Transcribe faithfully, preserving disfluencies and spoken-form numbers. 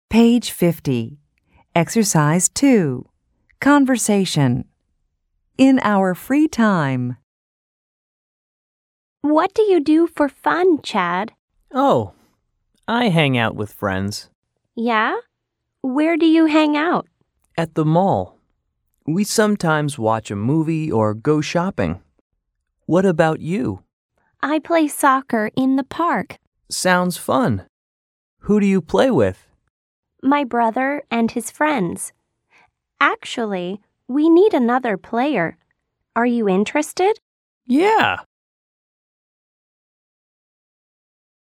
Page fifty. Exercise two. Conversation. In our free time. What do you do for fun, Chad? Oh, I hang out with friends. Yeah? Where do you hang out? At the mall. We sometimes watch a movie or go shopping. What about you? I play soccer in the park. Sounds fun. Who do you play with? My brother and his friends. Actually, we need another player. Are you interested? Yeah.